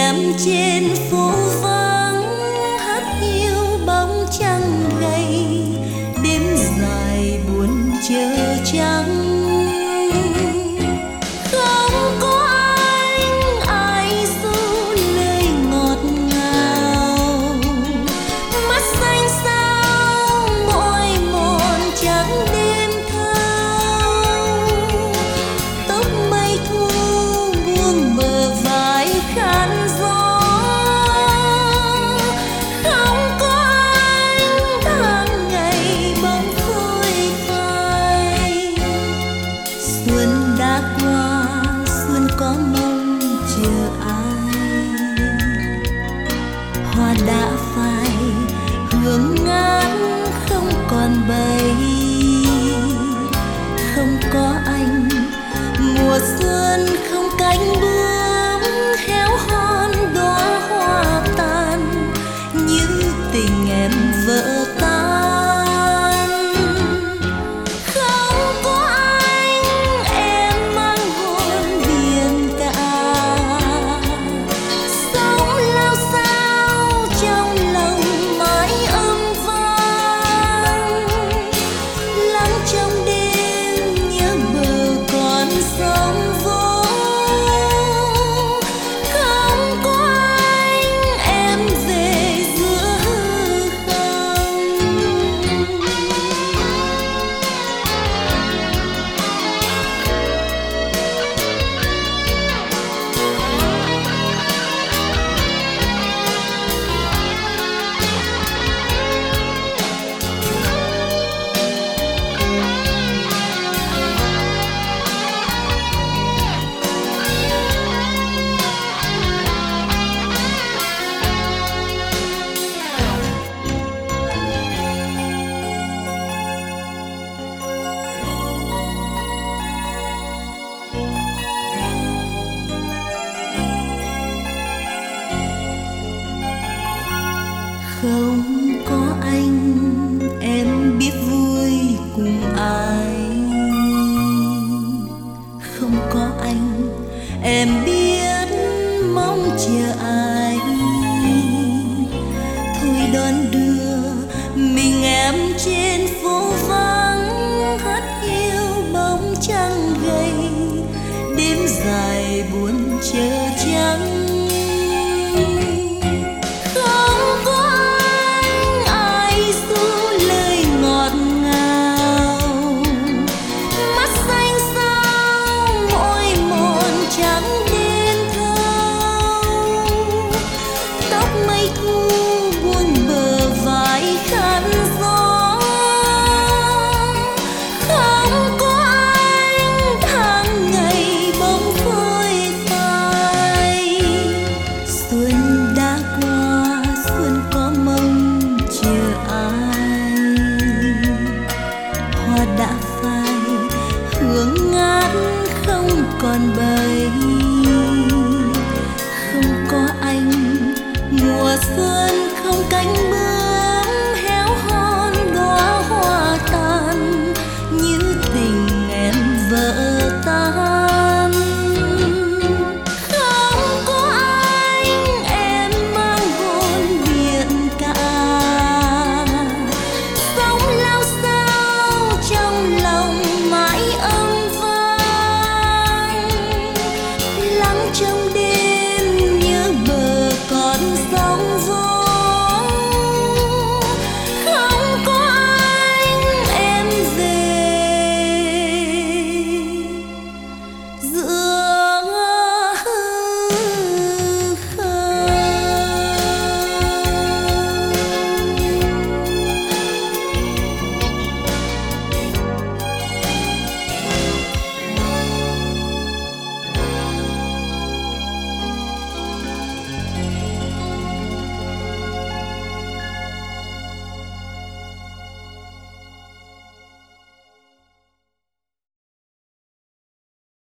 em trên phố vắng hát hiu bóng trăng gầy, đêm dài buồn chờ trắng. Không có anh ai ru lời ngọt ngào, mắt xanh sao môi mòn trắng đêm thâu, tóc mây thu buông bờ vai khăn gió. Không có anh tháng ngày bóng phôi phai, xuân đã qua xuân có mong chờ ai, hoa đã phai hương ngát không còn bay. Không có anh mùa xuân không cánh bướm, héo hon đóa hoa tàn như tình em vỡ tan. Không có anh em mang hồn biển cả, sống lao sao trong lòng mãi âm vang. Lắng trong đêm nhớ bờ còn sóng vỗ, không có anh em về giữa hư không. Không có anh em biết vui cùng ai, không có anh em biết mong chờ ai. Thôi đón đưa mình em trên phố vắng hát hiu bóng trăng gầy, đêm dài buồn chờ